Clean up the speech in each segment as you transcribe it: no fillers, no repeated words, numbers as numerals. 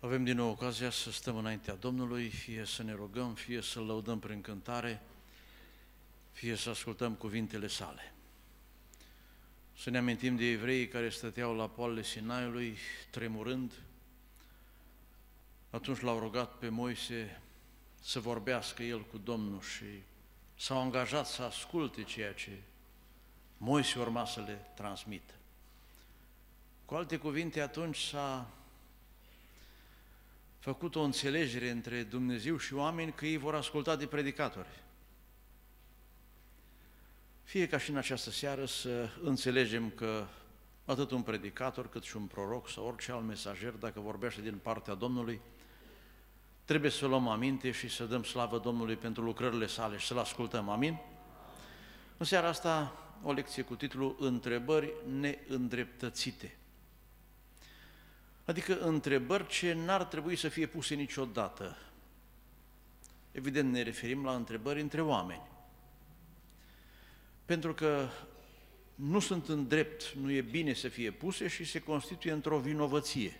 Avem din nou ocazia să stăm înaintea Domnului, fie să ne rugăm, fie să-L lăudăm prin cântare, fie să ascultăm cuvintele sale. Să ne amintim de evreii care stăteau la poalele Sinaiului, tremurând. Atunci l-au rugat pe Moise să vorbească el cu Domnul și s-au angajat să asculte ceea ce Moise urma să le transmită. Cu alte cuvinte, atunci s-a făcut o înțelegere între Dumnezeu și oameni că ei vor asculta de predicatori. Fie ca și în această seară să înțelegem că atât un predicator cât și un proroc sau orice alt mesager, dacă vorbește din partea Domnului, trebuie să luăm aminte și să dăm slavă Domnului pentru lucrările sale și să-L ascultăm. Amin? În seara asta o lecție cu titlul Întrebări neîndreptățite. Adică întrebări ce n-ar trebui să fie puse niciodată. Evident, ne referim la întrebări între oameni. Pentru că nu sunt în drept, nu e bine să fie puse și se constituie într-o vinovăție.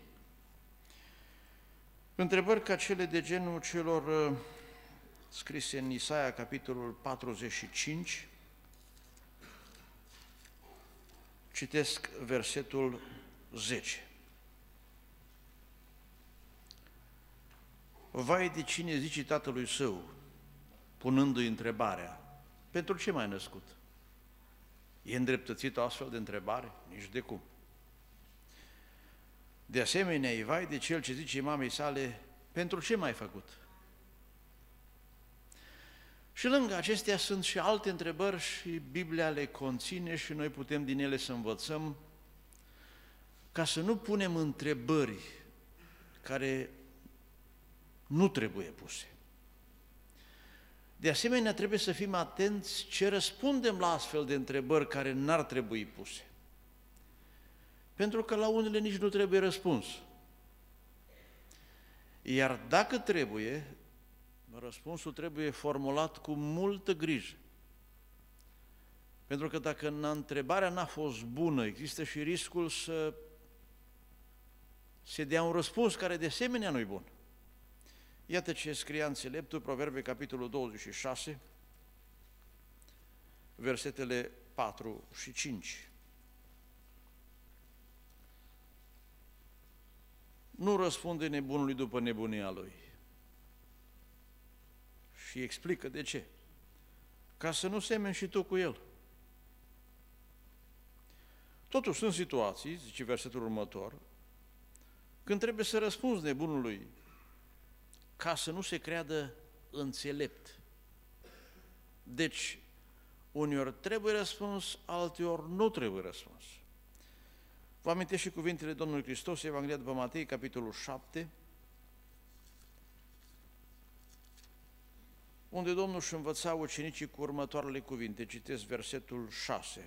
Întrebări ca cele de genul celor scrise în Isaia, capitolul 45, citesc versetul 10. Vai de cine zice tatălui său, punându-i întrebarea, pentru ce m-ai născut? E îndreptățită o astfel de întrebare? Nici de cum. De asemenea, e vai de cel ce zice mamei sale, pentru ce m-ai făcut? Și lângă acestea sunt și alte întrebări și Biblia le conține și noi putem din ele să învățăm ca să nu punem întrebări care nu trebuie puse. De asemenea, trebuie să fim atenți ce răspundem la astfel de întrebări care n-ar trebui puse. Pentru că la unele nici nu trebuie răspuns. Iar dacă trebuie, răspunsul trebuie formulat cu multă grijă. Pentru că dacă întrebarea n-a fost bună, există și riscul să se dea un răspuns care de asemenea nu-i bun. Iată ce scria înțeleptul, Proverbe, capitolul 26, versetele 4 și 5. Nu răspunde nebunului după nebunia lui. Și explică de ce. Ca să nu semeni și tu cu el. Totuși sunt situații, zice versetul următor, când trebuie să răspunzi nebunului ca să nu se creadă înțelept. Deci, uneori trebuie răspuns, alteori nu trebuie răspuns. Vă amintesc și cuvintele Domnului Hristos, Evanghelia după Matei, capitolul 7, unde Domnul își învăța ucenicii cu următoarele cuvinte, citesc versetul 6.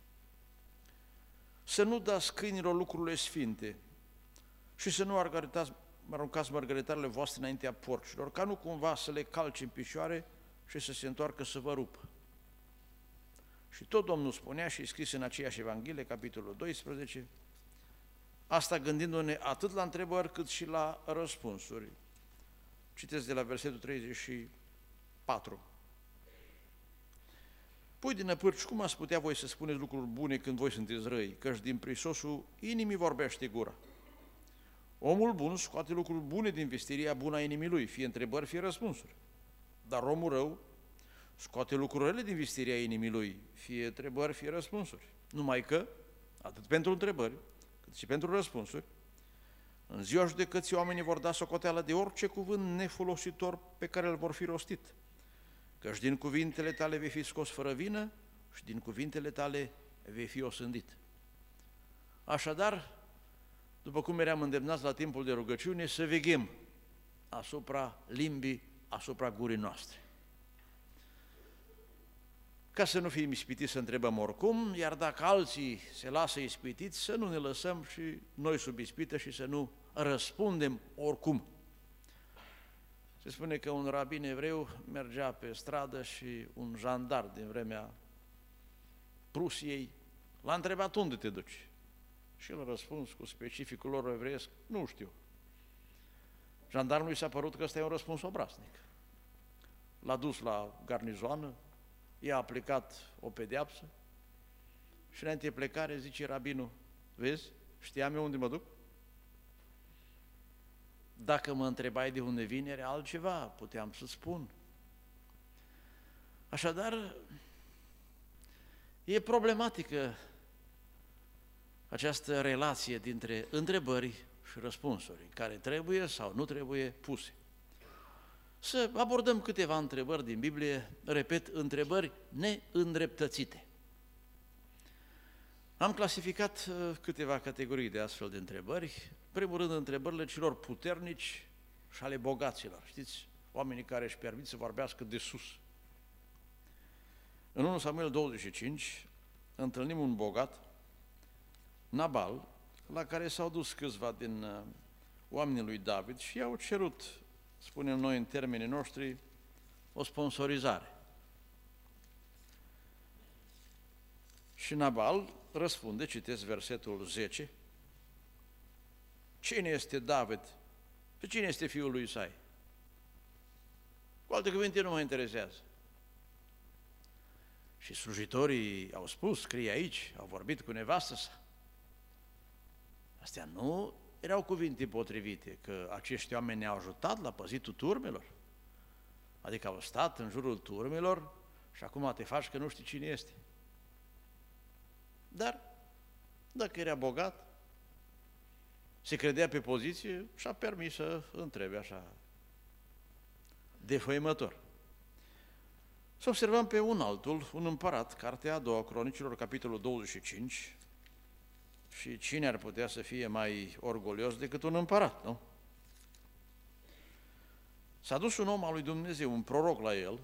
Să nu dați câinilor lucrurile sfinte și să nu aruncați mărgăritarele voastre înaintea porcilor, ca nu cumva să le calci în picioare și să se întoarcă să vă rupă. Și tot Domnul spunea și scris în aceeași Evanghelie, capitolul 12, asta gândindu-ne atât la întrebări cât și la răspunsuri. Citesc de la versetul 34. Pui din năpârci, cum ați putea voi să spuneți lucruri bune când voi sunteți răi, căci din prisosul inimii vorbește gura. Omul bun scoate lucruri bune din vestiria bună a inimii lui, fie întrebări, fie răspunsuri. Dar omul rău scoate lucrurile rele din vestiria inimii lui, fie întrebări, fie răspunsuri. Numai că, atât pentru întrebări, cât și pentru răspunsuri, în ziua judecății oamenii vor da socoteală de orice cuvânt nefolositor pe care îl vor fi rostit. Căci din cuvintele tale vei fi scos fără vină și din cuvintele tale vei fi osândit. Așadar, după cum eram îndemnați la timpul de rugăciune, să veghem asupra limbii, asupra gurii noastre. Ca să nu fim ispitiți să întrebăm oricum, iar dacă alții se lasă ispitiți, să nu ne lăsăm și noi sub ispită și să nu răspundem oricum. Se spune că un rabin evreu mergea pe stradă și un jandar din vremea Prusiei l-a întrebat unde te duci. Și el a răspuns cu specificul lor evreiesc, nu știu. Jandarmului s-a părut că ăsta e un răspuns obraznic. L-a dus la garnizoană, i-a aplicat o pedeapsă și înainte de plecare zice rabinul, vezi, știam eu unde mă duc? Dacă mă întrebai de unde vine, era altceva, puteam să spun. Așadar, e problematică această relație dintre întrebări și răspunsuri, care trebuie sau nu trebuie puse. Să abordăm câteva întrebări din Biblie, repet, întrebări neîndreptățite. Am clasificat câteva categorii de astfel de întrebări. În primul rând, întrebările celor puternici și ale bogaților. Știți, oamenii care își permit să vorbească de sus. În 1 Samuel 25 întâlnim un bogat, Nabal, la care s-au dus câțiva din oamenii lui David și i-au cerut, spunem noi în termenii noștri, o sponsorizare. Și Nabal răspunde, citesc versetul 10, cine este David și cine este fiul lui Isai? Cu alte cuvinte, nu mă interesează. Și slujitorii au spus, scrie aici, au vorbit cu nevastă sa. Astea nu erau cuvinte potrivite, că acești oameni ne-au ajutat la păzitul turmelor. Adică au stat în jurul turmelor și acum te faci că nu știi cine este. Dar, dacă era bogat, se credea pe poziție și a permis să întrebe așa defăimător. Să observăm pe un altul, un împărat, cartea a doua Cronicilor, capitolul 25, și cine ar putea să fie mai orgolios decât un împărat, nu? S-a dus un om al lui Dumnezeu, un proroc la el,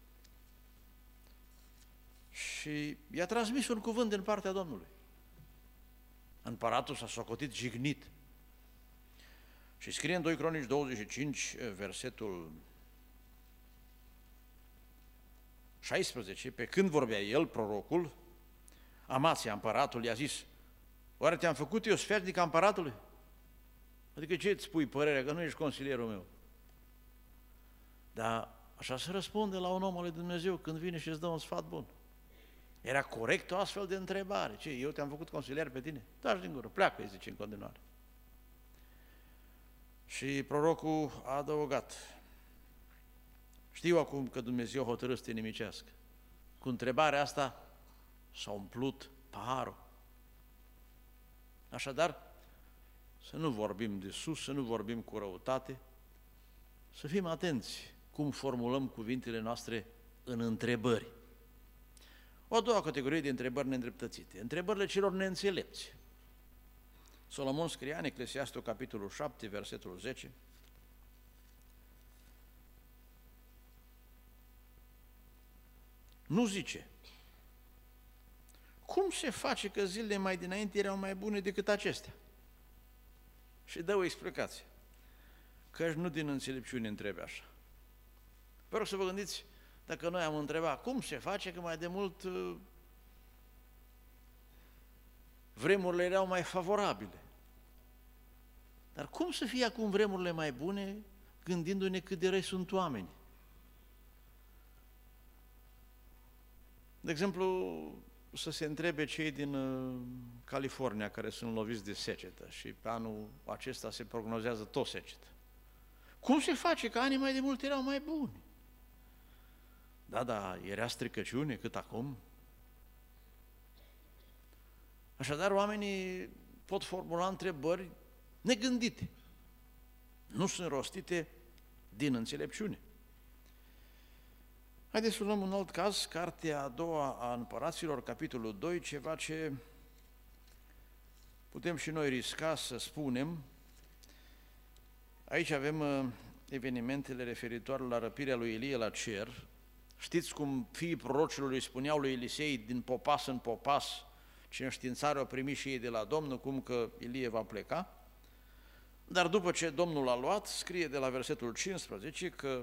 și i-a transmis un cuvânt din partea Domnului. Împăratul s-a socotit jignit. Și scrie în 2 Cronici 25, versetul 16, pe când vorbea el, prorocul, Amația, împăratul, i-a zis, oare te-am făcut eu sfernic a împăratului? Adică ce îți spui părerea, că nu ești consilierul meu? Dar așa se răspunde la un om al lui Dumnezeu când vine și îți dă un sfat bun. Era corect o astfel de întrebare. Ce, eu te-am făcut consilier pe tine? Taci din gură, pleacă, îi zice în continuare. Și prorocul a adăugat, știu acum că Dumnezeu hotărât să te nimicească. Cu întrebarea asta s-a umplut paharul. Așadar, să nu vorbim de sus, să nu vorbim cu răutate, să fim atenți cum formulăm cuvintele noastre în întrebări. O a doua categorie de întrebări neîndreptățite, întrebările celor neînțelepți. Solomon scria în Eclesiastul, capitolul 7, versetul 10, nu zice, cum se face că zilele mai dinainte erau mai bune decât acestea? Și dă o explicație, că nu din înțelepciune întrebe așa. Vă rog să vă gândiți, dacă noi am întrebat, cum se face că mai de mult vremurile erau mai favorabile? Dar cum să fie acum vremurile mai bune, gândindu-ne cât de răi sunt oameni? De exemplu, să se întrebe cei din California care sunt loviți de secetă și pe anul acesta se prognozează tot secetă. Cum se face că anii mai de mult erau mai buni? Da, era stricăciune cât acum. Așadar, oamenii pot formula întrebări negândite. Nu sunt rostite din înțelepciune. Haideți să luăm un alt caz, cartea a doua a Împăraților, capitolul 2, ceva ce putem și noi risca să spunem. Aici avem evenimentele referitoare la răpirea lui Ilie la cer. Știți cum fiii prorocilor îi spuneau lui Elisei din popas în popas ce înștiințare au primit și ei de la Domnul, cum că Ilie va pleca. Dar după ce Domnul l-a luat, scrie de la versetul 15 că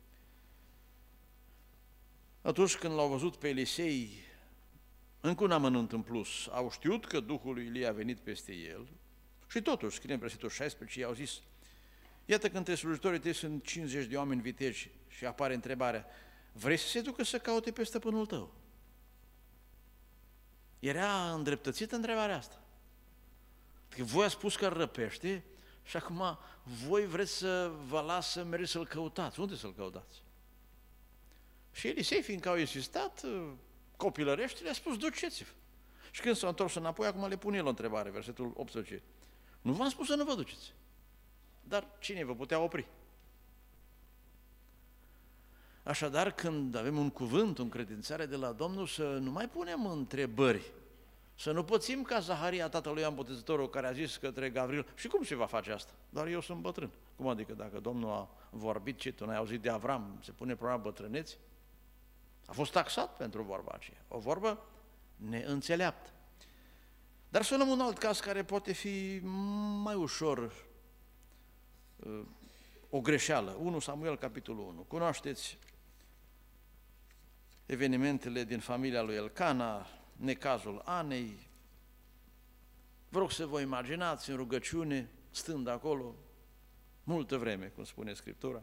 atunci când l-au văzut pe Elisei, încă un amănunt în plus, au știut că Duhul lui Ilie a venit peste el și totuși, scrie în versetul 16, i-au zis, Iată că între slujitorii tăi sunt 50 de oameni viteji și apare întrebarea, vrei să se ducă să caute pe stăpânul tău? Era îndreptățită întrebarea asta. Că voi ați spus că îl răpește și acum voi vreți să vă las să mergeți să-l căutați. Unde să-l căutați? Și Elisei, fiindcă au insistat, copilărește, le-a spus, duceți-vă. Și când s-au întors înapoi, acum le pune el o întrebare, versetul 18. Nu v-am spus să nu vă duceți. Dar cine vă putea opri? Așadar, când avem un cuvânt, o încredințare de la Domnul, să nu mai punem întrebări, să nu pățim ca Zaharia, tatălui Ioan Botezătorul, care a zis către Gavril, și cum se va face asta? Doar eu sunt bătrân. Cum adică dacă Domnul a vorbit, ce tu n-ai auzit de Avram, se pune problema bătrâneți? A fost taxat pentru vorba aceea, o vorbă neînțeleaptă. Dar să luăm un alt caz care poate fi mai ușor o greșeală. 1 Samuel, capitolul 1. Cunoașteți evenimentele din familia lui Elcana, necazul Anei. Vă rog să vă imaginați în rugăciune, stând acolo, multă vreme, cum spune Scriptura.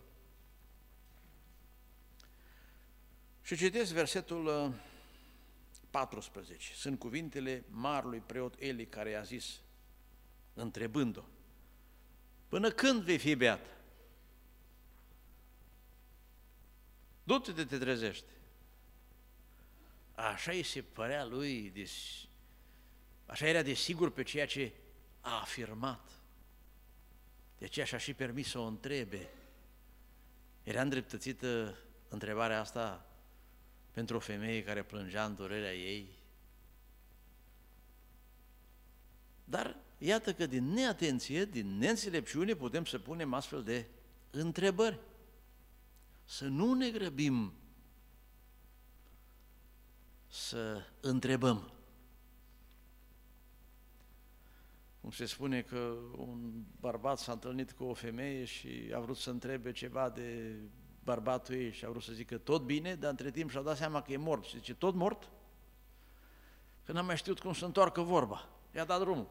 Și citesc versetul 14. Sunt cuvintele marelui preot Eli, care i-a zis, întrebând-o, până când vei fi beat? Du-te de te trezește. Așa îi se părea lui, așa era de sigur pe ceea ce a afirmat. De aceea și-a și permis să o întrebe. Era îndreptățită întrebarea asta pentru o femeie care plângea în durerea ei. Dar iată că din neatenție, din neînțelepciune putem să punem astfel de întrebări. Să nu ne grăbim să întrebăm. Cum se spune că un bărbat s-a întâlnit cu o femeie și a vrut să întrebe ceva de bărbatul ei și a vrut să zică tot bine, dar între timp și-a dat seama că e mort. Și zice, tot mort? Că n-am mai știut cum să întoarcă vorba. I-a dat drumul.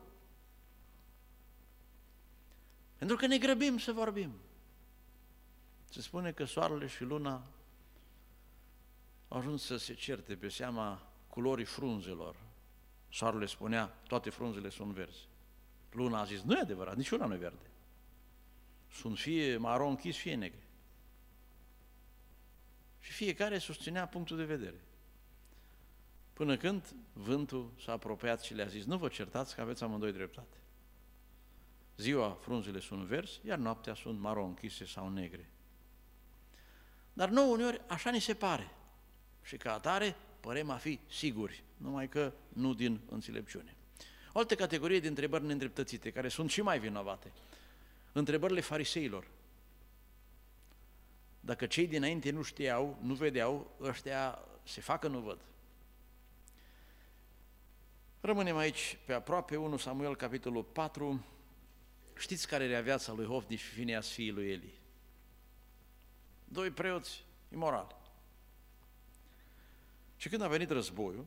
Pentru că ne grăbim să vorbim. Se spune că soarele și luna au ajuns să se certe pe seama culorii frunzelor. Soarele spunea, toate frunzele sunt verzi. Luna a zis, nu e adevărat, niciuna nu e verde. Sunt fie maro închis, fie negre. Și fiecare susținea punctul de vedere. Până când vântul s-a apropiat și le-a zis, nu vă certați că aveți amândoi dreptate. Ziua frunzele sunt verzi, iar noaptea sunt maro închise sau negre. Dar nouă uneori așa ni se pare. Și ca atare părem a fi siguri, numai că nu din înțelepciune. O altă categorie de întrebări neîndreptățite, care sunt și mai vinovate. Întrebările fariseilor. Dacă cei dinainte nu știau, nu vedeau, ăștia se facă nu văd. Rămânem aici pe aproape, 1 Samuel, capitolul 4. Știți care era viața lui Hofni și Fineas, fiii lui Eli? Doi preoți imorali. Și când a venit războiul,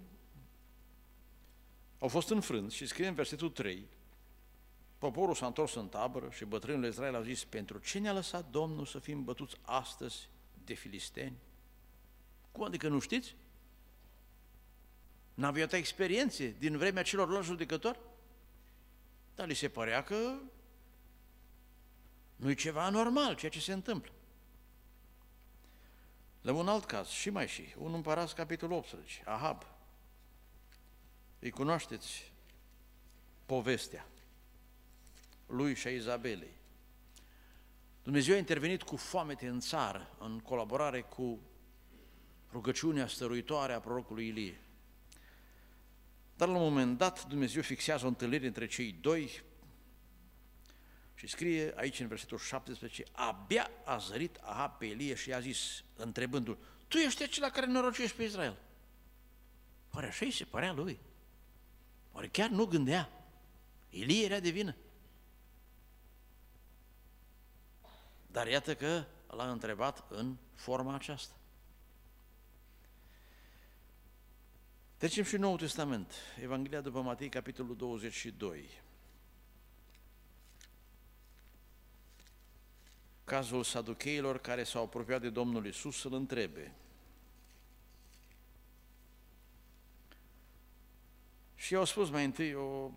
au fost înfrânți și scrie în versetul 3, poporul s-a întors în tabără și bătrânul Israel au zis, pentru ce ne-a lăsat Domnul să fim bătuți astăzi de filisteni? Cum adică nu știți? N-aveau experiențe din vremea celorlalți judecători? Dar li se părea că nu-i ceva anormal ceea ce se întâmplă. La un alt caz, și mai și, 1 Împărați, capitolul 18, Ahab. Îi cunoașteți povestea lui și a Izabelei. Dumnezeu a intervenit cu foamete în țară, în colaborare cu rugăciunea stăruitoare a prorocului Ilie. Dar la un moment dat Dumnezeu fixează o întâlnire între cei doi și scrie aici în versetul 17, abia a zărit Ahab pe Ilie și i-a zis, întrebându-l, tu ești acela care norocești pe Israel? Oare așa îi se părea lui? Oare chiar nu gândea? Ilie era de vină. Dar iată că l-a întrebat în forma aceasta. Trecem și în Noul Testament, Evanghelia după Matei, capitolul 22. cazul saducheilor care s-au apropiat de Domnul Iisus să-L întrebe. Și i-au spus mai întâi o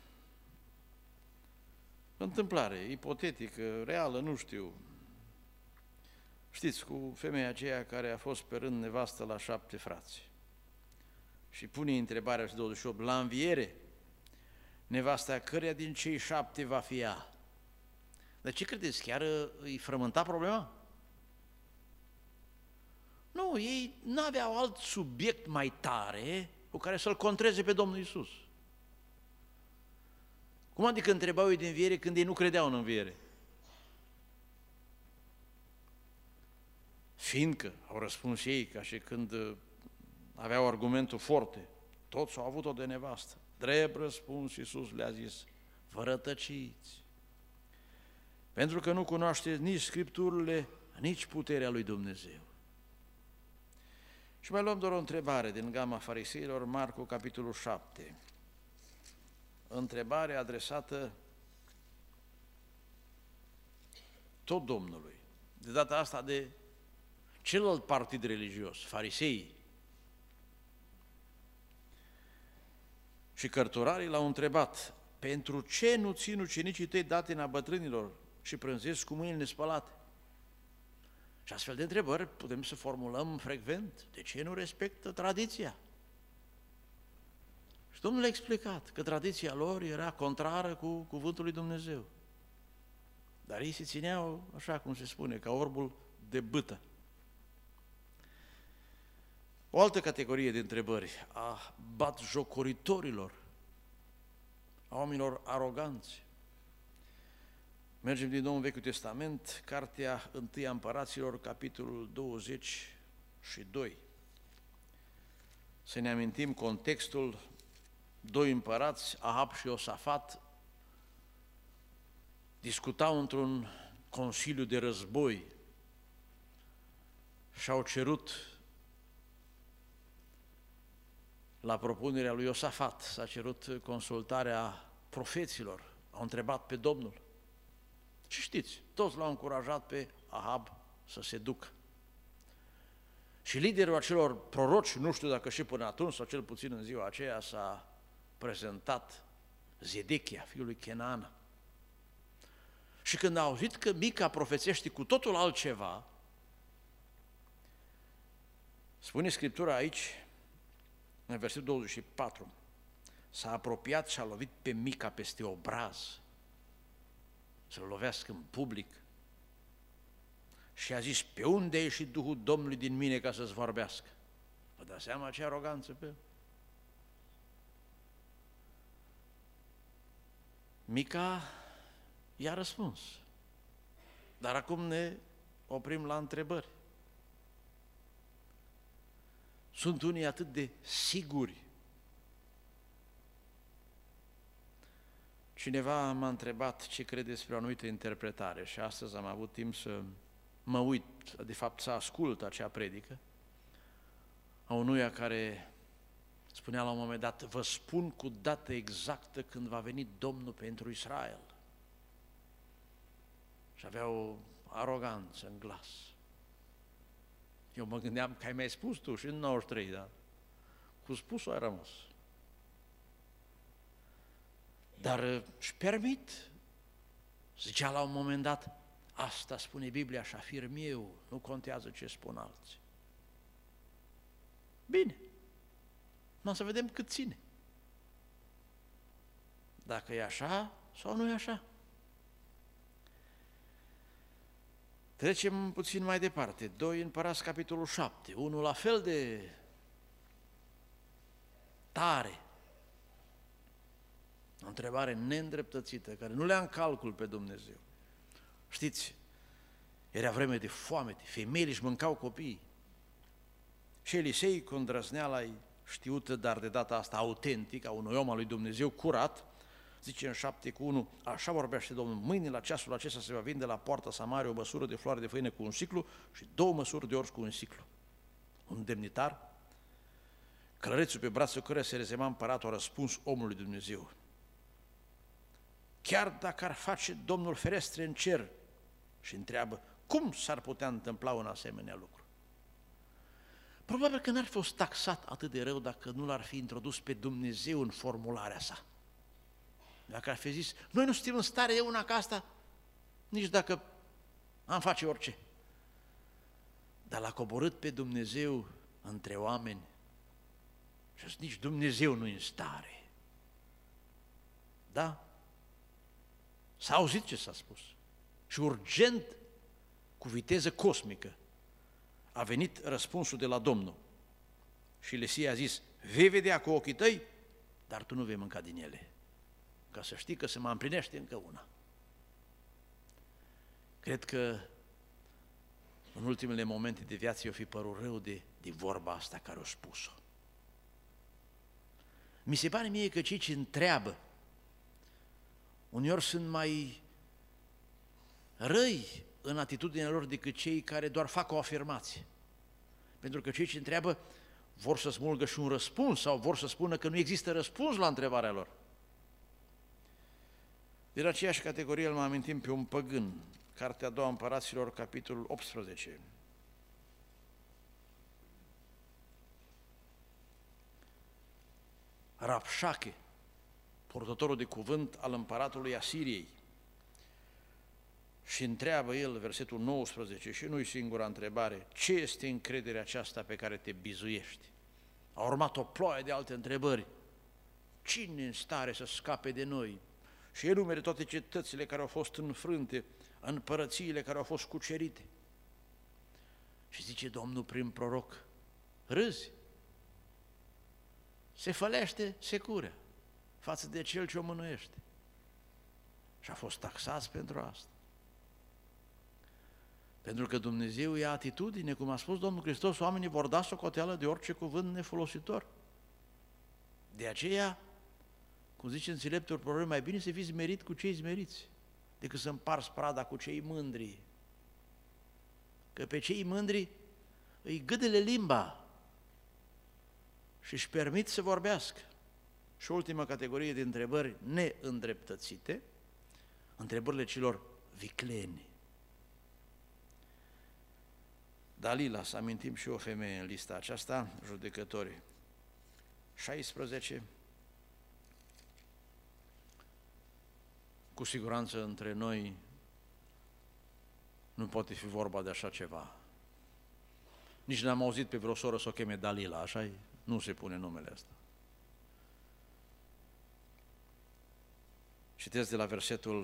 întâmplare ipotetică, reală, nu știu. Știți, cu femeia aceea care a fost pe rând nevastă la 7 frați. Și pune întrebarea și 28, la înviere, nevasta căreia din cei 7 va fi ea? Dar ce credeți, chiar îi frământa problema? Nu, ei n-aveau alt subiect mai tare cu care să-L contreze pe Domnul Iisus. Cum adică întrebau ei de înviere când ei nu credeau în înviere? Fiindcă, au răspuns ei, ca și când aveau argumentul forte, toți au avut-o de nevastă. Drept răspuns, Iisus le-a zis, vă rătăciți, pentru că nu cunoașteți nici Scripturile, nici puterea lui Dumnezeu. Și mai luăm doar o întrebare din gama fariseilor, Marcu, capitolul 7. Întrebare adresată tot Domnului, de data asta de celălalt partid religios, fariseii. Și cărturarii l-au întrebat, pentru ce nu țin ucenicii tăi datina bătrânilor și prânzesc cu mâinile spălate? Și astfel de întrebări putem să formulăm frecvent. De ce nu respectă tradiția? Și Domnul a explicat că tradiția lor era contrară cu cuvântul lui Dumnezeu. Dar ei se țineau, așa cum se spune, ca orbul de bâtă. O altă categorie de întrebări, a batjocoritorilor, a oamenilor aroganți. Mergem din nou în Vechiul Testament, cartea 1 Împăraților, capitolul 22. Să ne amintim contextul, 2 împărați, Ahab și Iosafat, discutau într-un consiliu de război și au cerut, la propunerea lui Iosafat, s-a cerut consultarea profeților, au întrebat pe Domnul. Și știți, toți l-au încurajat pe Ahab să se ducă. Și liderul acelor proroci, nu știu dacă și până atunci, sau cel puțin în ziua aceea, s-a prezentat Zedechia, fiul lui Chenaana. Și când a auzit că Mica profețește cu totul altceva, spune Scriptura aici, în versetul 24, s-a apropiat și a lovit pe Mica peste obraz, să-l lovească în public și a zis, pe unde a ieșit Duhul Domnului din mine ca să-ți vorbească? Vă dați seama ce aroganță pe el? Mica i-a răspuns, dar acum ne oprim la întrebări. Sunt unii atât de siguri. Cineva m-a întrebat ce crede despre o anumită interpretare și astăzi am avut timp să mă uit, de fapt să ascult acea predică a unuia care spunea la un moment dat, vă spun cu dată exactă când va veni Domnul pentru Israel. Și avea o aroganță în glas. Eu mă gândeam că ai mai spus tu și în 93, dar cu spus-o ai rămas. Dar își permit, zicea la un moment dat, asta spune Biblia și afirm eu, nu contează ce spun alții. Bine, nu să vedem cât ține. Dacă e așa sau nu e așa. Trecem puțin mai departe, 2 Împărați, capitolul 7, unul la fel de tare, o întrebare neîndreptățită, care nu le-a în calcul pe Dumnezeu. Știți, era vreme de foamete, femeile își mâncau copiii. Și Elisei, cu îndrăzneala știută, dar de data asta autentic, a unui om al lui Dumnezeu curat, zice în 7:1, așa vorbește Domnul, mâine la ceasul acesta se va vinde la poarta Samariei o măsură de floare de făină cu 1 siclu și 2 măsuri de orz cu 1 siclu. Un demnitar, călărețul pe brațul căruia se rezema împăratul, a răspuns omului Dumnezeu. Chiar dacă ar face Domnul ferestre în cer și întreabă cum s-ar putea întâmpla un asemenea lucru. Probabil că n-ar fi fost taxat atât de rău dacă nu l-ar fi introdus pe Dumnezeu în formularea sa. Dacă ar fi zis, noi nu suntem în stare de una ca asta, nici dacă am face orice. Dar l-a coborât pe Dumnezeu între oameni și nici Dumnezeu nu e în stare. Da? S-a auzit ce s-a spus. Și urgent, cu viteză cosmică, a venit răspunsul de la Domnul. Și Lesia a zis, vei vedea cu ochii tăi, dar tu nu vei mânca din ele. Ca să știi că se mai împlinește încă una. Cred că în ultimele momente de viață i-o fi părut rău de vorba asta care o spus-o. Mi se pare mie că cei ce întreabă uneori sunt mai răi în atitudinea lor decât cei care doar fac o afirmație. Pentru că cei ce întreabă vor să smulgă și un răspuns sau vor să spună că nu există răspuns la întrebarea lor. Din aceeași categorie îl mai amintim pe un păgân, Cartea a doua Împăraților, capitolul 18. Rabșache, purtătorul de cuvânt al împăratului Asiriei. Și întreabă el, versetul 19, și nu-i singura întrebare, ce este încrederea aceasta pe care te bizuiești? A urmat o ploaie de alte întrebări. Cine în stare să scape de noi? Și enumere toate cetățile care au fost înfrânte, împărățiile care au fost cucerite. Și zice Domnul prin proroc, râzi, se fălește securea față de cel ce o mânuiește. Și a fost taxați pentru asta. Pentru că Dumnezeu ia atitudine, cum a spus Domnul Hristos, oamenii vor da socoteală de orice cuvânt nefolositor. De aceea, cum zice înțeleptul proverb, mai bine să fii smerit cu cei smeriți, decât să împarți prada cu cei mândri. Că pe cei mândri îi gâdele limba și își permit să vorbească. Și ultima categorie de întrebări neîndreptățite, întrebările celor vicleni. Dalila, să amintim și o femeie în lista aceasta, judecătorii. 16. Cu siguranță între noi nu poate fi vorba de așa ceva. Nici n-am auzit pe vreo soră să o cheme Dalila, așa-i? Nu se pune numele ăsta. Citesc de la versetul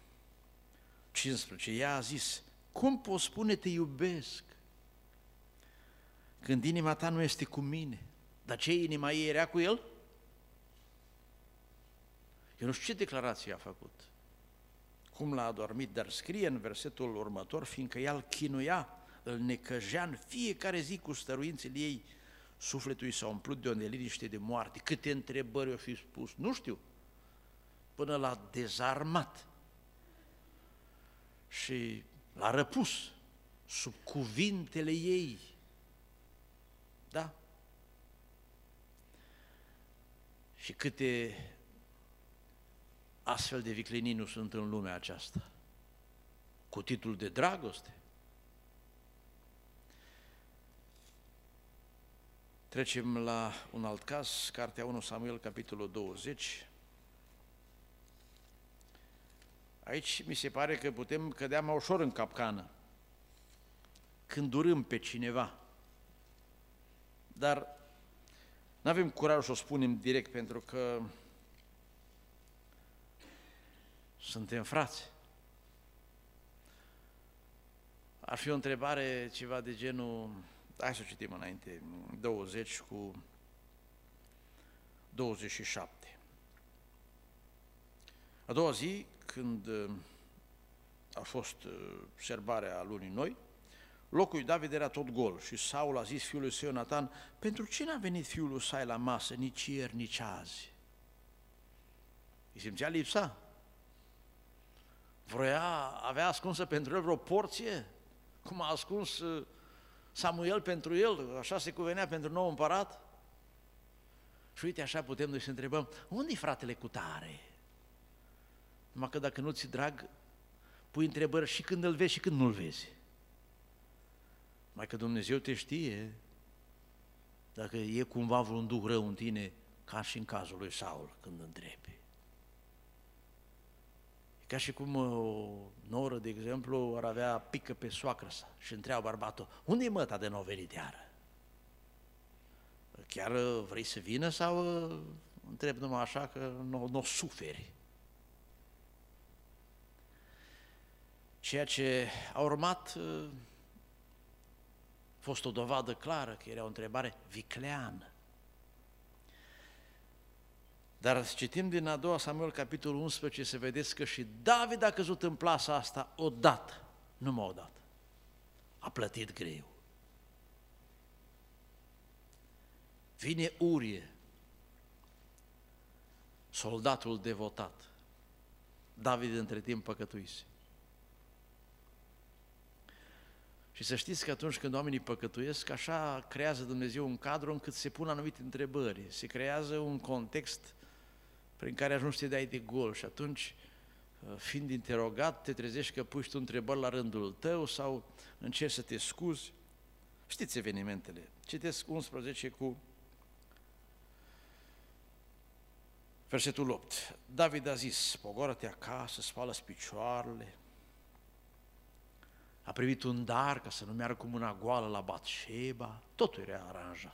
15. Ea a zis, cum poți spune te iubesc când inima ta nu este cu mine? Dar ce inima ei era cu el? Eu nu știu ce declarație a făcut, cum l-a adormit, dar scrie în versetul următor, fiindcă ea îl chinuia, îl necăjea în fiecare zi cu stăruințele ei, sufletul i s-a umplut de o neliniște de moarte. Câte întrebări o fi spus, nu știu, până l-a dezarmat și l-a răpus sub cuvintele ei. Da? Și câte astfel de viclenii nu sunt în lumea aceasta, cu titlul de dragoste. Trecem la un alt caz, Cartea 1 Samuel, capitolul 20. Aici mi se pare că putem cădea mai ușor în capcană, când urâm pe cineva. Dar nu avem curaj să o spunem direct, pentru că suntem frați. Ar fi o întrebare ceva de genul, hai să o citim înainte, 20 cu 27. A doua zi, când a fost serbarea lunii noi, locul lui David era tot gol și Saul a zis fiului său Ionatan, pentru ce n-a venit fiul lui Sai la masă nici ieri, nici azi? Îi simțea lipsa. Avea ascunsă pentru el vreo porție, cum a ascuns Samuel pentru el, așa se cuvenea pentru nou împărat? Și uite, așa putem noi să întrebăm, unde-i fratele cutare? Numai că dacă nu ți drag, pui întrebări și când îl vezi și când nu-l vezi. Mai că Dumnezeu te știe dacă e cumva vreun duh rău în tine, ca și în cazul lui Saul, când întrebi. E ca și cum o noră, de exemplu, ar avea pică pe soacră sa și întreabă bărbatul, unde e măta de n-o venit iară? Chiar vrei să vină sau întreb numai așa că nu suferi? Ceea ce a urmat a fost o dovadă clară că era o întrebare vicleană. Dar citim din a doua Samuel, capitolul 11, să vedeți că și David a căzut în plasa asta odată, numai odată. A plătit greu. Vine Urie, soldatul devotat. David între timp păcătuise. Și să știți că atunci când oamenii păcătuiesc, așa creează Dumnezeu un cadru încât se pun anumite întrebări, se creează un context prin care ajungi să te dai de gol și atunci, fiind interogat, te trezești că pui tu întrebări la rândul tău sau încerci să te scuzi. Știți evenimentele. Citesc 11 cu versetul 8. David a zis, pogoră-te acasă, spală-ți picioarele. A primit un dar ca să nu meargă cu mâna goală la Batșeba, totul era aranjat.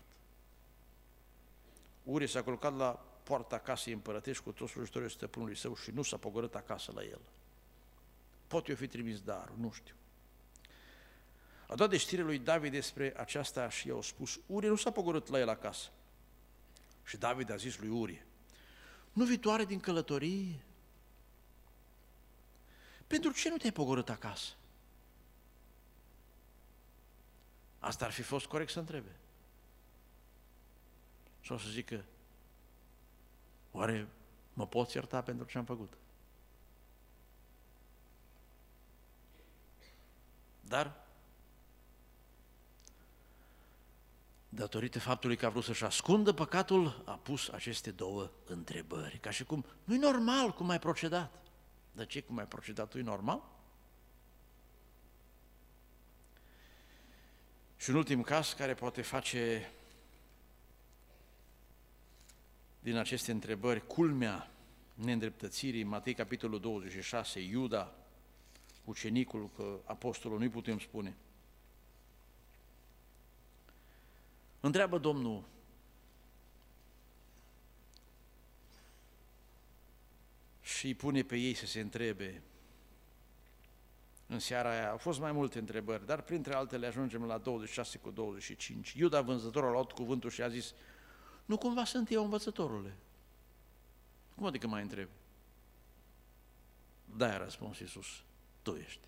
Urie s-a culcat la poarta casei împărătești cu toți slujitorii stăpânului său și nu s-a pogorât acasă la el. Poate i-o fi trimis darul, nu știu. A dat de știre lui David despre aceasta și i-au spus, Urie nu s-a pogorât la el acasă. Și David a zis lui Urie, nu viitoare din călătorie? Pentru ce nu te-ai pogorât acasă? Asta ar fi fost corect să întrebe. Sau să zică, oare mă poți ierta pentru ce am făcut? Dar, datorită faptului că a vrut să-și ascundă păcatul, a pus aceste două întrebări. Ca și cum, nu-i normal cum ai procedat. Dar ce, cum ai procedat tu, e normal? Și un ultim caz care poate face din aceste întrebări culmea neîndreptățirii, Matei capitolul 26, Iuda, ucenicul, că apostolul nu-i putem spune. Întreabă Domnul, și îi pune pe ei să se întrebe. În seara aia au fost mai multe întrebări, dar printre altele ajungem la 26 cu 25. Iuda, vânzătorul, a luat cuvântul și a zis, nu cumva sunt eu învățătorule? Cum adică mai întreb? Da, a răspuns Iisus, tu ești.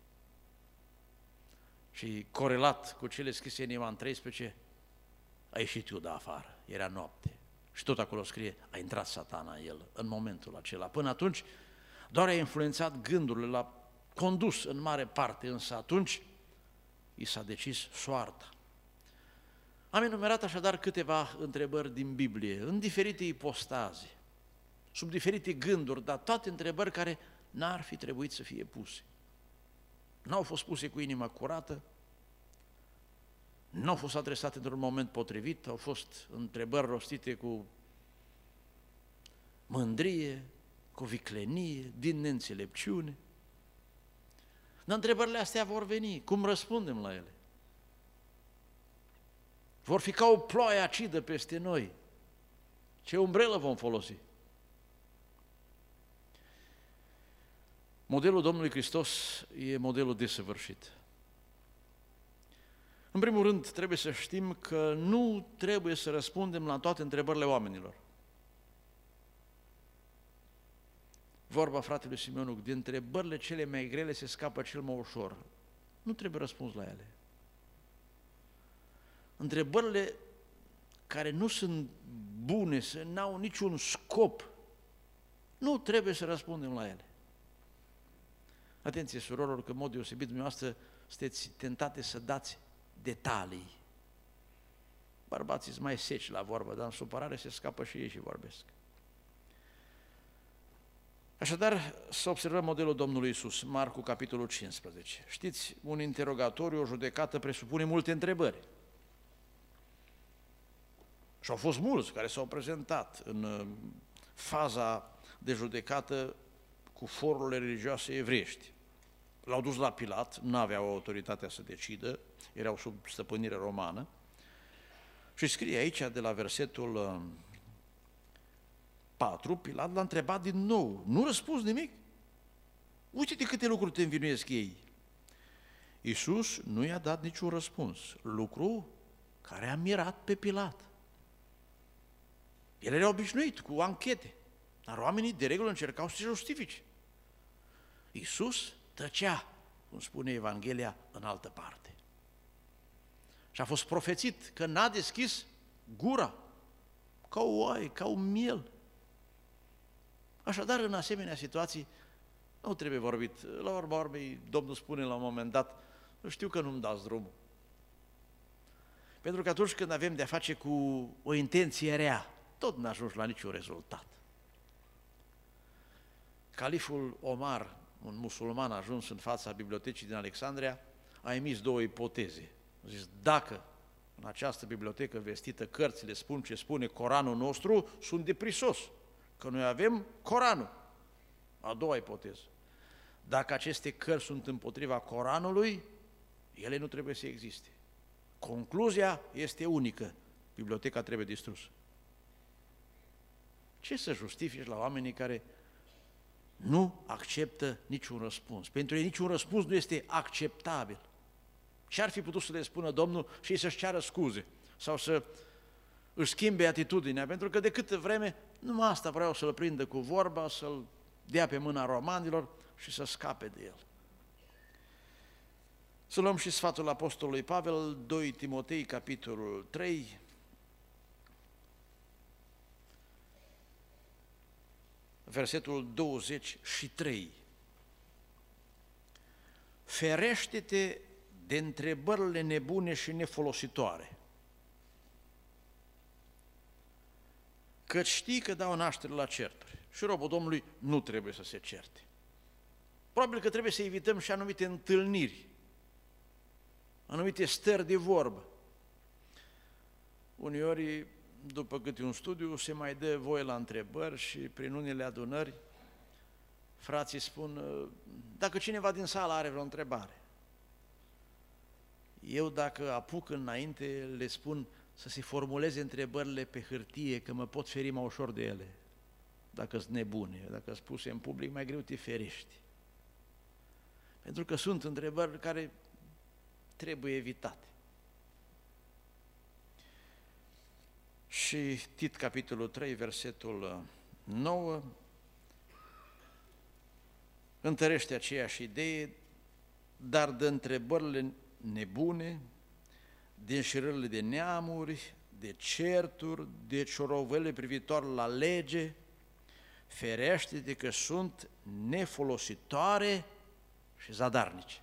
Și corelat cu cele scrise în Ioan 13, a ieșit Iuda afară, era noapte. Și tot acolo scrie, a intrat Satana în el, în momentul acela. Până atunci, doar a influențat gândurile, l-a condus în mare parte, însă atunci i s-a decis soarta. Am enumerat așadar câteva întrebări din Biblie, în diferite ipostaze, sub diferite gânduri, dar toate întrebări care n-ar fi trebuit să fie puse. N-au fost puse cu inima curată, n-au fost adresate într-un moment potrivit, au fost întrebări rostite cu mândrie, cu viclenie, din neînțelepciune. Dar întrebările astea vor veni, cum răspundem la ele? Vor fi ca o ploaie acidă peste noi. Ce umbrelă vom folosi? Modelul Domnului Hristos e modelul desăvârșit. În primul rând, trebuie să știm că nu trebuie să răspundem la toate întrebările oamenilor. Vorba fratelui Simeonuc, din întrebările cele mai grele se scapă cel mai ușor. Nu trebuie răspuns la ele. Întrebările care nu sunt bune, n-au niciun scop, nu trebuie să răspundem la ele. Atenție, surorilor, că în mod deosebit dumneavoastră sunteți tentate să dați detalii. Bărbații sunt mai seci la vorbă, dar în supărare se scapă și ei și vorbesc. Așadar, să observăm modelul Domnului Iisus, Marcu, capitolul 15. Știți, un interogatoriu, o judecată presupune multe întrebări. Și au fost mulți care s-au prezentat în faza de judecată cu forurile religioase evreiești. L-au dus la Pilat, nu aveau autoritatea să decidă, erau sub stăpânire romană. Și scrie aici, de la versetul 4, Pilat l-a întrebat din nou, nu răspuns nimic. Uite-te câte lucruri te învinuiesc ei. Iisus nu i-a dat niciun răspuns, lucru care a mirat pe Pilat. El era obișnuit cu anchete, dar oamenii de regulă încercau să se justifice. Iisus tăcea, cum spune Evanghelia, în altă parte. Și a fost profețit că n-a deschis gura, ca o oaie, ca un miel. Așadar, în asemenea situații, nu trebuie vorbit. La urma urmei, Domnul spune la un moment dat, știu că nu-mi dați drumul. Pentru că atunci când avem de-a face cu o intenție rea, tot n-ajungi la niciun rezultat. Califul Omar, un musulman ajuns în fața bibliotecii din Alexandria, a emis două ipoteze. A zis, dacă în această bibliotecă vestită cărțile spun ce spune Coranul nostru, sunt de prisos, că noi avem Coranul. A doua ipoteză. Dacă aceste cărți sunt împotriva Coranului, ele nu trebuie să existe. Concluzia este unică. Biblioteca trebuie distrusă. Ce să justifici la oamenii care nu acceptă niciun răspuns? Pentru ei niciun răspuns nu este acceptabil. Ce ar fi putut să le spună Domnul și ei să-și ceară scuze sau să își schimbe atitudinea? Pentru că de câtă vreme numai asta vreau să-l prindă cu vorba, să-l dea pe mâna romanilor și să scape de el. Să luăm și sfatul apostolului Pavel, 2 Timotei, capitolul 3, versetul 23. Ferește-te de întrebările nebune și nefolositoare, căci știi că dau naștere la certuri și robul Domnului nu trebuie să se certe. Probabil că trebuie să evităm și anumite întâlniri, anumite stări de vorbă. Uneori, după câte un studiu, se mai dă voie la întrebări și prin unele adunări frații spun, dacă cineva din sală are vreo întrebare. Eu, dacă apuc înainte, le spun să se formuleze întrebările pe hârtie, că mă pot feri mai ușor de ele. Dacă sunt nebune, dacă sunt puse în public, mai greu te ferești. Pentru că sunt întrebări care trebuie evitate. Și Tit, capitolul 3, versetul 9, întărește aceeași idee, dar de întrebările nebune, de înșirările de neamuri, de certuri, de ciorovele privitoare la lege, ferește-te că sunt nefolositoare și zadarnice.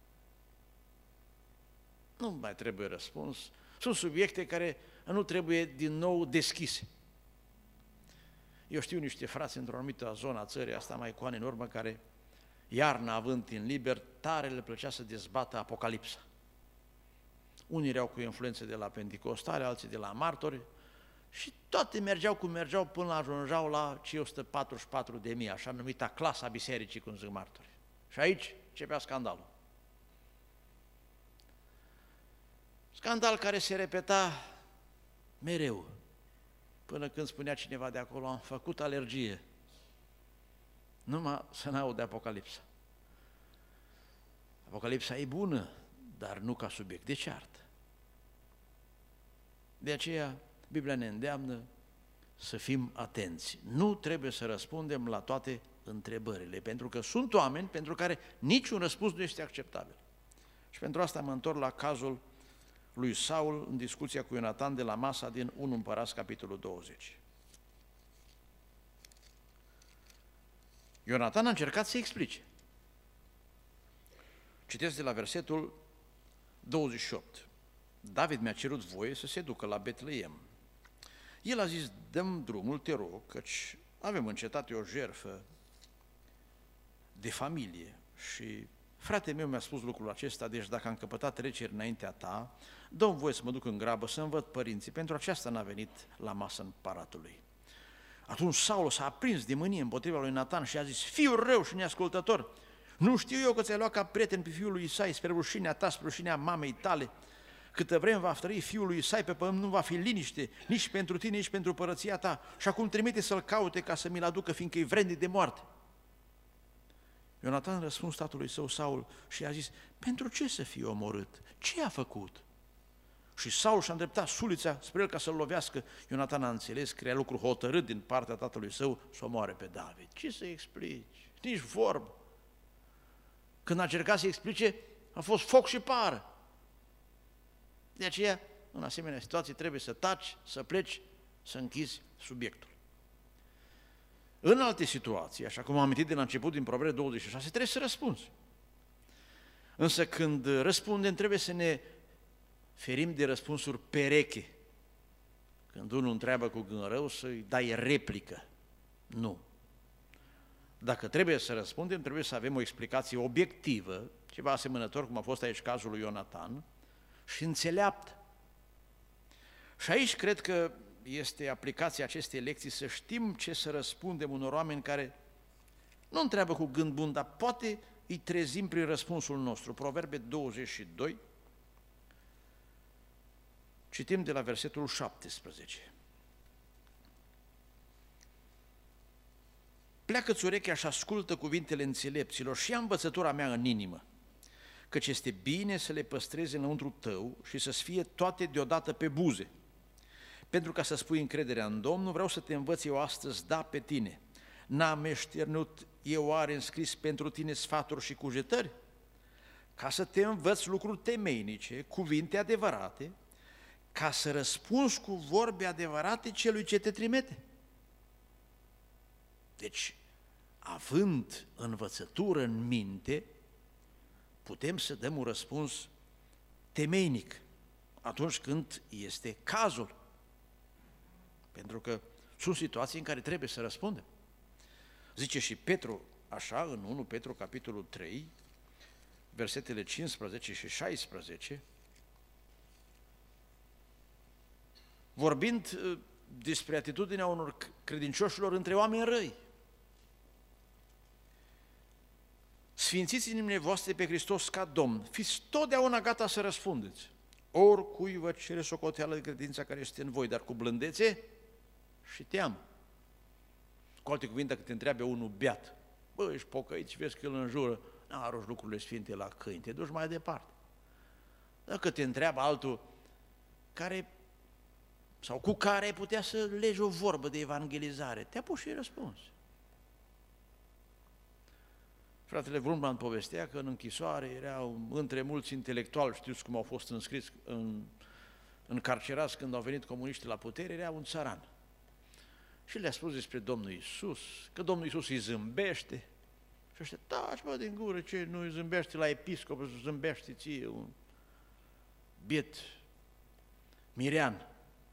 Nu mai trebuie răspuns. Sunt subiecte care nu trebuie din nou deschise. Eu știu niște frați într-o anumită zonă a țării, asta mai cu ani în urmă, care iarna având timp liber, tare le plăcea să dezbată Apocalipsa. Unii erau cu influențe de la Pentecostale, alții de la martori și toate mergeau cum mergeau până ajungeau la cei 144.000, așa numita clasa bisericii, cum zic martori. Și aici începea scandalul. Scandal care se repeta mereu, până când spunea cineva de acolo, am făcut alergie, numai să n-aud de Apocalipsa. Apocalipsa e bună, dar nu ca subiect de ceartă. De aceea, Biblia ne îndeamnă să fim atenți. Nu trebuie să răspundem la toate întrebările, pentru că sunt oameni pentru care niciun răspuns nu este acceptabil. Și pentru asta mă întorc la cazul lui Saul în discuția cu Ionatan de la masa din 1 Împărați, capitolul 20. Ionatan a încercat să explice. Citesc de la versetul 28. David mi-a cerut voie să se ducă la Betleem. El a zis, dăm drumul, te rog, căci avem în cetate o jertfă de familie. Și fratele meu mi-a spus lucrul acesta, deci dacă am căpătat treceri înaintea ta, dă-mi voie să mă duc în grabă să învăț părinții, pentru aceasta n-a venit la masă împăratului. Atunci Saul s-a aprins de mânie împotriva lui Natan și a zis: fiul rău și neascultător, nu știu eu că ți-ai luat ca prieten pe fiul lui Isai spre rușinea ta, spre rușinea mamei tale? Câtă vreme va trăi fiul lui Isai pe pământ, nu va fi liniște nici pentru tine, nici pentru părăția ta, și acum trimite să-l caute ca să mi-l aducă, fiindcă e vrednic de moarte. Ionatan răspuns tatălui său Saul și i-a zis: pentru ce să fie omorât? Ce a făcut? Și Saul și-a îndreptat sulița spre el ca să-l lovească. Ionatan a înțeles că era lucru hotărât din partea tatălui său să omoare pe David. Ce să explici? Nici vorbă. Când a încercat să explice, a fost foc și pară. De aceea, în asemenea situații, trebuie să taci, să pleci, să închizi subiectul. În alte situații, așa cum am amintit de la început din Proverbe 26, trebuie să răspunzi. Însă când răspundem, trebuie să ne ferim de răspunsuri pereche. Când unul întreabă cu gând rău, să-i dai replică. Nu. Dacă trebuie să răspundem, trebuie să avem o explicație obiectivă, ceva asemănător, cum a fost aici cazul lui Ionatan, și înțeleaptă. Și aici cred că este aplicația acestei lecții, să știm ce să răspundem unor oameni care nu întreabă cu gând bun, dar poate îi trezim prin răspunsul nostru. Proverbe 22, citim de la versetul 17. Pleacă-ți urechea și ascultă cuvintele înțelepților și ia învățătura mea în inimă, căci este bine să le păstrezi înăuntru tău și să-ți fie toate deodată pe buze. Pentru ca să spui încrederea în Domnul, vreau să te învăț eu astăzi, da, pe tine. N-am meșternut eu oare înscris pentru tine sfaturi și cugetări? Ca să te învăț lucruri temeinice, cuvinte adevărate, ca să răspunzi cu vorbe adevărate celui ce te trimite. Deci, având învățătură în minte, putem să dăm un răspuns temeinic atunci când este cazul. Pentru că sunt situații în care trebuie să răspundem. Zice și Petru așa în 1 Petru capitolul 3, versetele 15 și 16, vorbind despre atitudinea unor credincioșilor între oameni răi. Sfințiți inimile voastre pe Hristos ca Domn, fiți totdeauna gata să răspundeți, oricui vă cere socoteală de credința care este în voi, dar cu blândețe și teamă. Cu alte cuvinte, dacă te întreabă unul beat, bă, ești pocăit și vezi că îl înjură, n-arunci lucrurile sfinte la câini, te duci mai departe. Dacă te întreabă altul care, sau cu care ai putea să legi o vorbă de evangelizare, te apuci și răspunzi. Fratele Vrumban povestea că în închisoare erau între mulți intelectuali, știți cum au fost înscriți, încarcerați când au venit comuniștii la putere, era un țăran. Și le-a spus despre Domnul Iisus, că Domnul Iisus îi zâmbește. Și ăștia, taci mă din gură, ce nu îi zâmbește la episcop, îi zâmbește ție un biet mirean.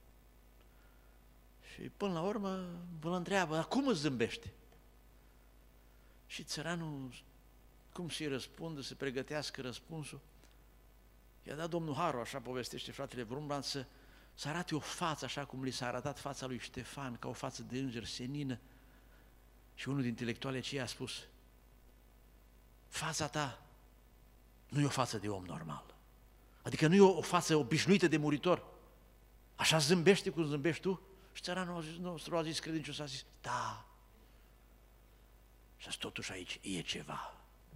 Și până la urmă vă întreabă, dar cum îți zâmbește? Și țăranul, cum să-i răspundă, să pregătească răspunsul? I-a dat Domnul Haru, așa povestește fratele Vrumban, să arate o față, așa cum li s-a arătat fața lui Ștefan, ca o față de înger senină. Și unul din intelectuale aceia a spus, fața ta nu e o față de om normal. Adică nu e o față obișnuită de muritor. Așa zâmbește cum zâmbești tu? Și țăranul nostru a zis, credincios, a zis, da. Și totuși aici e ceva.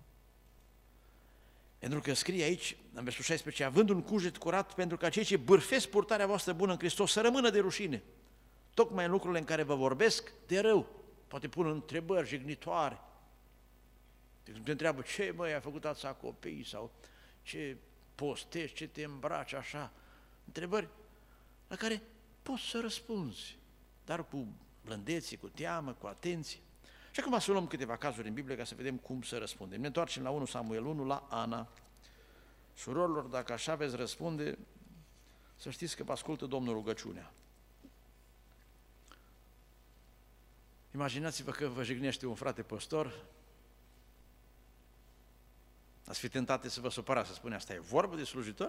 Pentru că scrie aici, în versul 16, având un cuget curat, pentru ca cei ce bârfesc purtarea voastră bună în Hristos să rămână de rușine, tocmai în lucrurile în care vă vorbesc de rău, poate pun întrebări jignitoare. De când te întreabă, ce măi, ai făcut ața copii, sau ce postești, ce te îmbraci așa, întrebări la care poți să răspunzi, dar cu blândețe, cu teamă, cu atenție. Și acum să luăm câteva cazuri în Biblie ca să vedem cum să răspundem. Ne întoarcem la 1 Samuel 1, la Ana. Surorilor, dacă așa veți răspunde, să știți că vă ascultă Domnul rugăciunea. Imaginați-vă că vă jignește un frate păstor Ați fi tentate să vă supărați, să spune asta e vorbă de slujitor?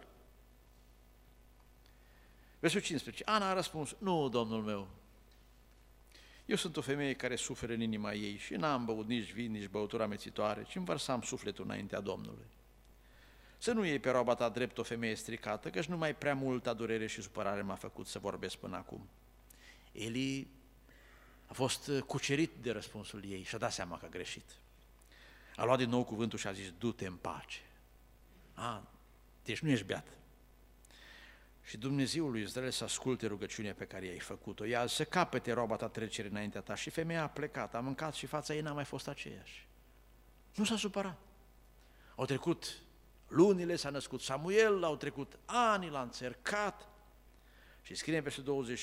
Versul 15. Ana a răspuns, nu, domnul meu, eu sunt o femeie care suferă în inima ei și n-am băut nici vin, nici băutură amețitoare, ci îmi vărsam sufletul înaintea Domnului. Să nu iei pe roaba ta drept o femeie stricată, căci numai prea multă durere și supărare m-a făcut să vorbesc până acum. Eli a fost cucerit de răspunsul ei și a dat seama că a greșit. A luat din nou cuvântul și a zis, du-te în pace. Deci nu ești beat. Și Dumnezeul lui Israel să asculte rugăciunea pe care i-ai făcut-o. Ea să capete roaba ta trecere înaintea ta. Și femeia a plecat, a mâncat și fața ei n-a mai fost aceeași. Nu s-a supărat. Au trecut lunile, s-a născut Samuel, au trecut ani, l-a înțercat. Și scrie în versetul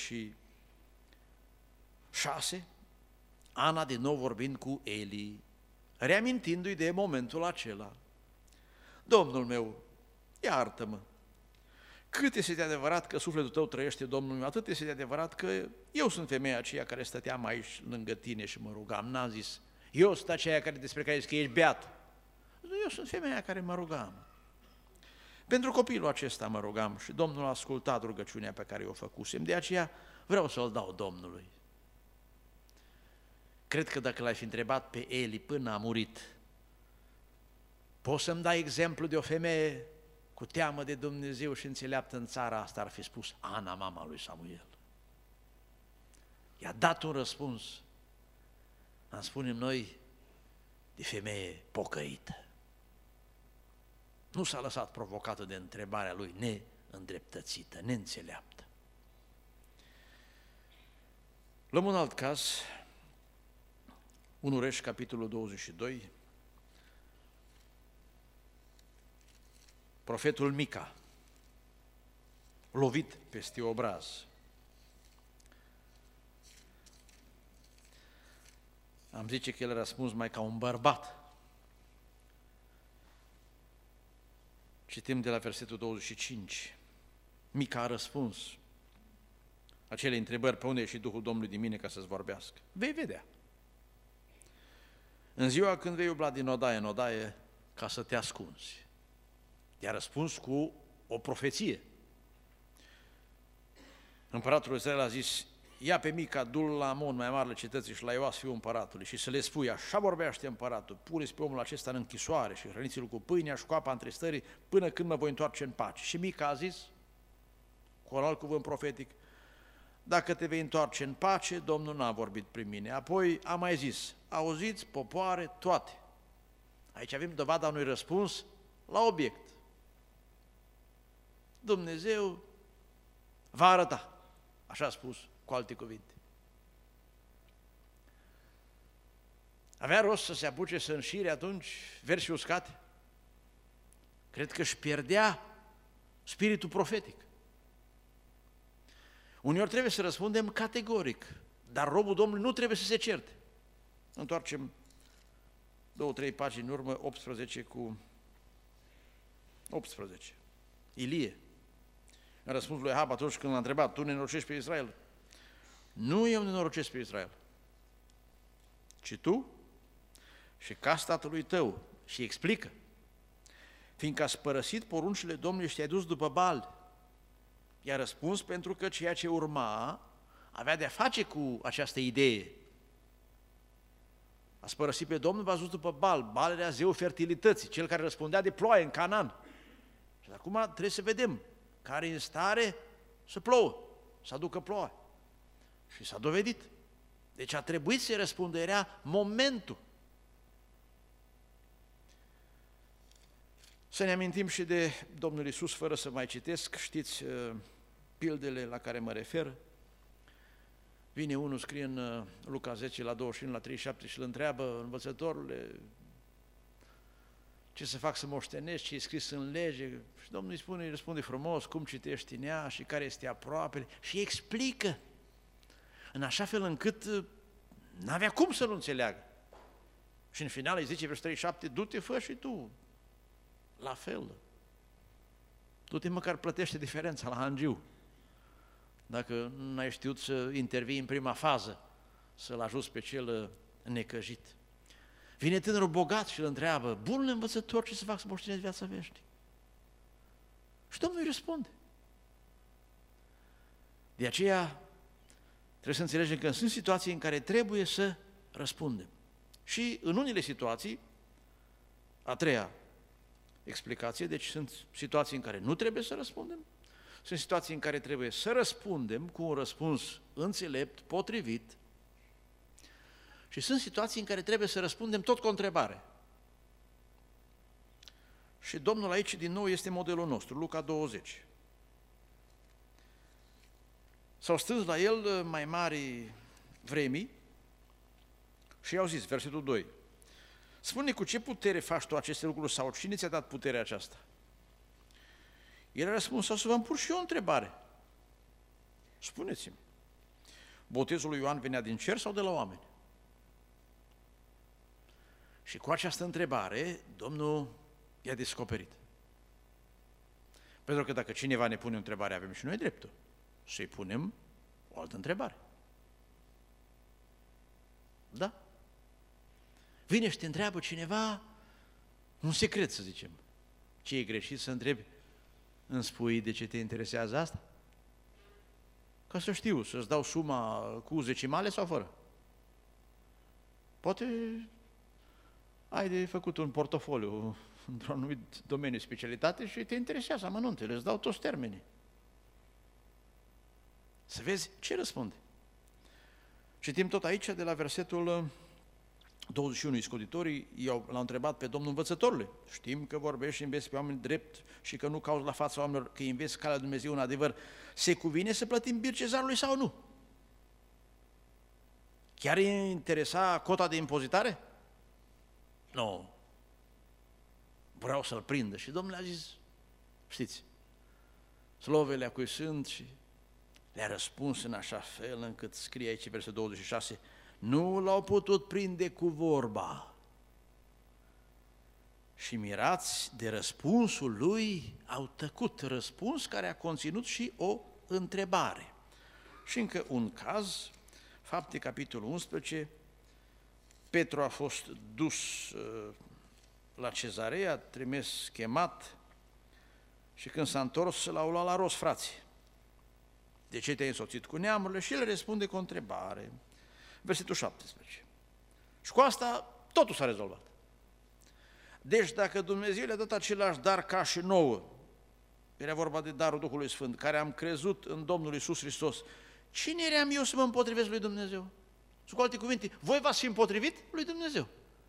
26, Ana din nou vorbind cu Eli, reamintindu-i de momentul acela. Domnul meu, iartă-mă, cât este de adevărat că sufletul tău trăiește, Domnul meu, atât este de adevărat că eu sunt femeia aceea care stăteam aici lângă tine și mă rugam. N-am zis, eu sunt aceea despre care zici că ești beat. Eu sunt femeia care mă rugam. Pentru copilul acesta mă rugam și Domnul a ascultat rugăciunea pe care o făcusem, de aceea vreau să-l dau Domnului. Cred că dacă l-ai fi întrebat pe Eli până a murit, poți să-mi dai exemplu de o femeie cu teamă de Dumnezeu și înțeleaptă în țara asta, ar fi spus Ana, mama lui Samuel. I-a dat un răspuns, am spunem noi, de femeie pocăită. Nu s-a lăsat provocată de întrebarea lui neîndreptățită, neînțeleaptă. Luăm un alt caz, 1 Reși, capitolul 22, profetul Mica, lovit peste obraz. Am zice că el a răspuns mai ca un bărbat. Citim de la versetul 25. Mica a răspuns acele întrebări, pe unde e și Duhul Domnului din mine ca să-ți vorbească? Vei vedea. În ziua când vei umbla din odaie în odaie ca să te ascunzi. I-a răspuns cu o profeție. Împăratul Israel a zis, ia pe Mica, du-l la Amon, mai marele cetății, și la Ioas, fiul împăratului, și să le spui, așa vorbește împăratul, puneți pe omul acesta în închisoare și hrăniți-l cu pâinea și cu apa între stări până când mă voi întoarce în pace. Și Mica a zis, cu un alt cuvânt profetic, dacă te vei întoarce în pace, Domnul n-a vorbit prin mine. Apoi a mai zis, auziți, popoare, toate. Aici avem dovada unui răspuns la obiect. Dumnezeu va arăta, așa a spus, cu alte cuvinte. Avea rost să se apuce să înșire atunci versi uscate? Cred că își pierdea spiritul profetic. Uneori trebuie să răspundem categoric, dar robul Domnului nu trebuie să se certe. Întoarcem 2-3 pagini în urmă, 18 cu 18. Ilie, în răspunsul lui Ahab atunci când l-a întrebat, tu nenorocești pe Israel? Nu eu nenorocesc pe Israel, ci tu și casa tatălui tău. Și explică, fiindcă ați părăsit poruncile Domnului și te-ai dus după Baal. I-a răspuns pentru că ceea ce urma avea de-a face cu această idee. Ați părăsit pe Domnul, v-ați dus după Baal. Baal era zeul fertilității, cel care răspundea de ploaie în Canaan. Și acum trebuie să vedem care e în stare să plouă, să aducă ploaie. Și s-a dovedit. Deci a trebuit să răspundă, era momentul. Să ne amintim și de Domnul Iisus, fără să mai citesc, știți pildele la care mă refer. Vine unul, scrie în Luca 10, la 21, la 37 și îl întreabă, învățătorule, ce să fac să moștenesc, ce e scris în lege? Și Domnul îi spune, îi răspunde frumos, cum citești în ea și care este aproapele, și explică, în așa fel încât n-avea cum să nu înțeleagă. Și în final îi zice, versetul 37, du-te, fă și tu, la fel. Du-te, măcar plătește diferența la hangiu. Dacă n-ai știut să intervii în prima fază, să-l ajuți pe cel necăjit. Vine tânărul bogat și îl întreabă, bunul învățător, ce să fac să moștenesc viața veșnică? Și Domnul îi răspunde. De aceea trebuie să înțelegem că sunt situații în care trebuie să răspundem. Și în unele situații, a treia explicație, deci sunt situații în care nu trebuie să răspundem, sunt situații în care trebuie să răspundem cu un răspuns înțelept, potrivit, și sunt situații în care trebuie să răspundem tot cu o întrebare. Și Domnul aici, din nou, este modelul nostru, Luca 20. S-au strâns la el mai mari vremii și i-au zis, versetul 2, spune cu ce putere faci tu aceste lucruri sau cine ți-a dat puterea aceasta? El a răspuns, să vă pun și eu o întrebare. Spuneți-mi, botezul lui Ioan venea din cer sau de la oameni? Și cu această întrebare, Domnul i-a descoperit. Pentru că dacă cineva ne pune o întrebare, avem și noi dreptul să-i punem o altă întrebare. Da? Vine și te întreabă cineva un secret, să zicem. Ce e greșit să întrebi? Îmi spui de ce te interesează asta? Ca să știu, să-ți dau suma cu zecimale sau fără? Poate ai de făcut un portofoliu într-un anumit domeniu specialitate și te interesează amănuntele, îți dau toți termenii. Să vezi ce răspunde. Citim tot aici de la versetul 21, iscoditorii l-au întrebat pe Domnul învățătorului. Știm că vorbești și înveți pe oameni drept și că nu cauți la fața oamenilor, că înveți calea lui Dumnezeu în adevăr. Se cuvine să plătim bir cezarului sau nu? Chiar îi interesa cota de impozitare? Nu. Vreau să-l prindă. Și Domnul a zis, știți, slovele a cui sunt și le-a răspuns în așa fel încât scrie aici versetul 26, nu l-au putut prinde cu vorba. Și mirați de răspunsul lui, au tăcut, răspuns care a conținut și o întrebare. Și încă un caz, Fapte, capitolul 11, Petru a fost dus la Cezarea, trimis, chemat, și când s-a întors, l-au luat la rost frații. De ce te-ai însoțit cu neamurile? Și el răspunde cu o întrebare. Versetul 17. Și cu asta totul s-a rezolvat. Deci dacă Dumnezeu le-a dat același dar ca și nouă, era vorba de darul Duhului Sfânt, care am crezut în Domnul Iisus Hristos, cine eram eu să mă împotrivesc lui Dumnezeu? Cu alte cuvinte, voi v-ați fi împotrivit lui Dumnezeu.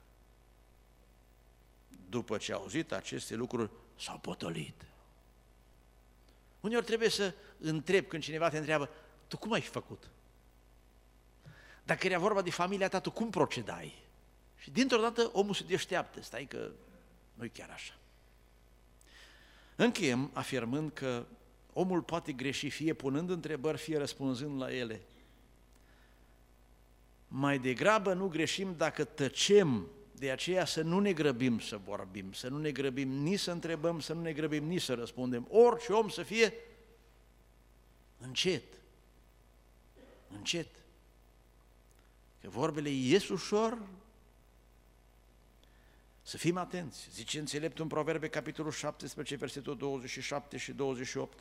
După ce au auzit aceste lucruri, s-au potolit. Uneori trebuie să întrebi când cineva te întreabă, tu cum ai făcut? Dacă era vorba de familia ta, tu cum procedai? Și dintr-o dată omul se deșteaptă, stai că nu-i chiar așa. Încheiem afirmând că omul poate greși fie punând întrebări, fie răspunzând la ele. Mai degrabă nu greșim dacă tăcem, de aceea să nu ne grăbim să vorbim, să nu ne grăbim nici să întrebăm, să nu ne grăbim nici să răspundem. Orice om să fie încet, încet. Că vorbele ies ușor, să fim atenți. Zice înțeleptul în Proverbe, capitolul 17, versetul 27 și 28.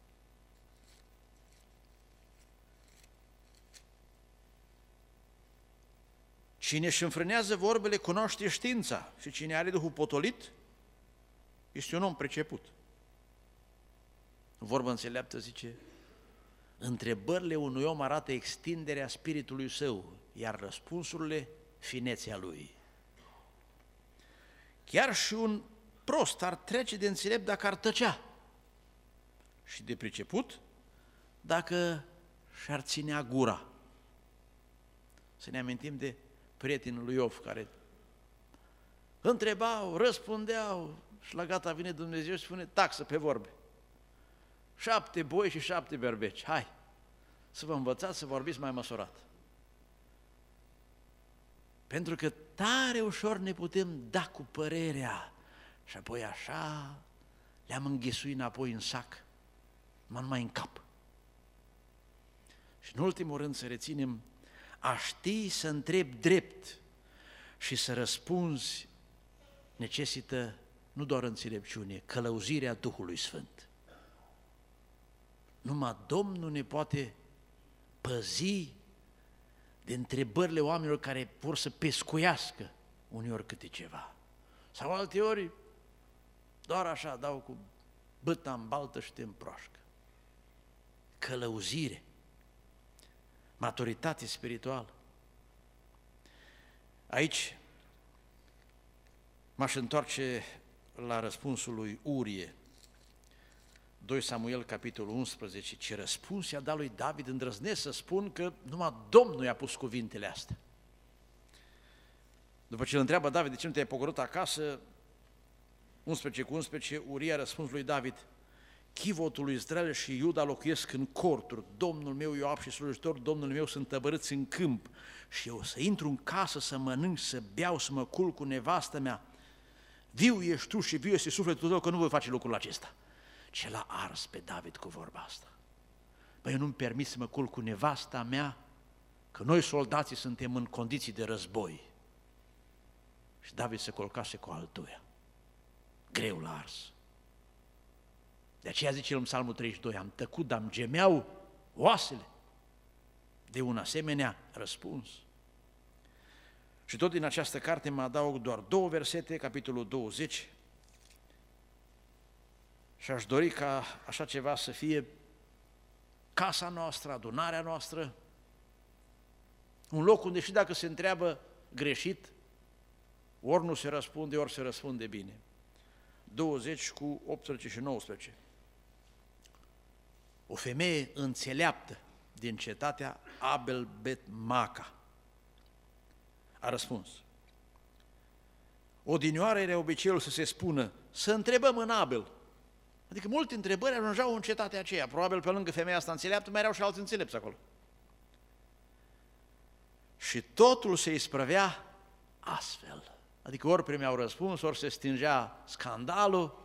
Cine își înfrânează vorbele cunoaște știința și cine are Duhul potolit este un om priceput. Vorba înțeleaptă zice, întrebările unui om arată extinderea spiritului său, iar răspunsurile finețea lui. Chiar și un prost ar trece de înțelept dacă ar tăcea și de priceput dacă și-ar ținea gura. Să ne amintim de prietenul lui Iov care întrebau, răspundeau și la gata vine Dumnezeu și spune taxă pe vorbe. 7 boi și 7 berbeci, hai să vă învățați să vorbiți mai măsurat. Pentru că tare ușor ne putem da cu părerea și apoi așa le-am înghesuit înapoi în sac, numai în cap. Și în ultimul rând să reținem, a ști să întrebi drept Și să răspunzi necesită nu doar înțelepciune, călăuzirea Duhului Sfânt. Numai Domnul ne poate păzi de întrebările oamenilor care vor să pescuiască uneori câte ceva. Sau alteori doar așa dau cu băta în baltă și te împroașcă. Călăuzire, maturitate spirituală. Aici m-aș întoarce la răspunsul lui Urie, 2 Samuel, capitolul 11, ce răspuns i-a dat lui David, îndrăznesc să spun că numai Domnul i-a pus cuvintele astea. După ce îl întreabă David, de ce nu te-ai pogorât acasă, 11:11, Urie a răspuns lui David, chivotul lui Israel și Iuda locuiesc în corturi, Domnul meu Ioab și slujitor, Domnul meu sunt tăbărâți în câmp și eu să intru în casă, să mănânc, să beau, să mă culc cu nevastă mea. Viu ești tu și viu este sufletul tău că nu voi face lucrul acesta. Ce l-a ars pe David cu vorba asta? Păi eu nu-mi permit să mă culc cu nevasta mea, că noi soldații suntem în condiții de război. Și David se culcase cu altuia. Greu l-a ars. De aceea zice el în Psalmul 32, am tăcut, dar îmi gemeau oasele de un asemenea răspuns. Și tot din această carte mă adaug doar 2 versete, capitolul 20, și aș dori ca așa ceva să fie casa noastră, adunarea noastră, un loc unde și dacă se întreabă greșit, ori nu se răspunde, ori se răspunde bine. 20:18 și 19. O femeie înțeleaptă din cetatea Abel Bet-Maca a răspuns. Odinioară era obiceiul să se spună, să întrebăm în Abel. Adică multe întrebări ajungeau în cetatea aceea. Probabil pe lângă femeia asta înțeleaptă mai erau și alți înțelepți acolo. Și totul se isprăvea astfel. Adică ori primeau răspuns, ori se stingea scandalul.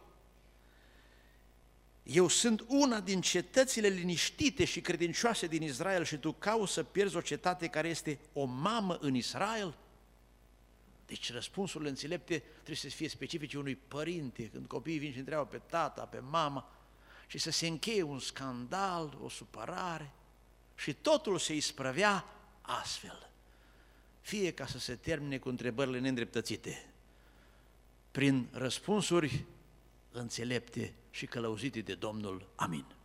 Eu sunt una din cetățile liniștite și credincioase din Israel și tu cauți să pierzi o cetate care este o mamă în Israel? Deci răspunsurile înțelepte trebuie să fie specifice unui părinte, când copiii vin și întreabă pe tata, pe mama, și să se încheie un scandal, o supărare, și totul se isprăvea astfel. Fie ca să se termine cu întrebările neîndreptățite, prin răspunsuri înțelepte și călăuzite de Domnul. Amin.